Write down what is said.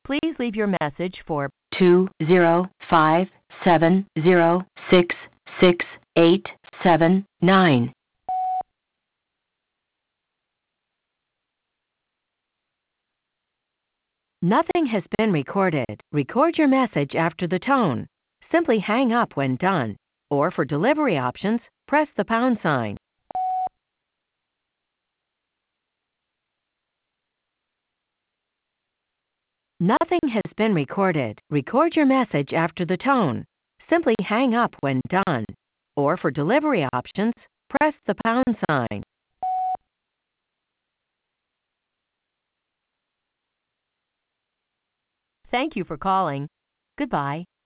Please leave your message for 20570666879. Nothing has been recorded. Record your message after the tone. Simply hang up when done. Or for delivery options, press the pound sign. Nothing has been recorded. Record your message after the tone. Simply hang up when done. Or for delivery options, press the pound sign. Thank you for calling. Goodbye.